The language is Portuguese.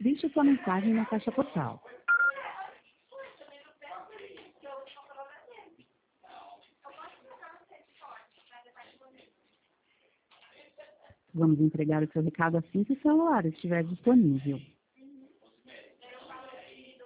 Deixe sua mensagem na caixa postal. Vamos entregar o seu recado assim que o celular estiver disponível.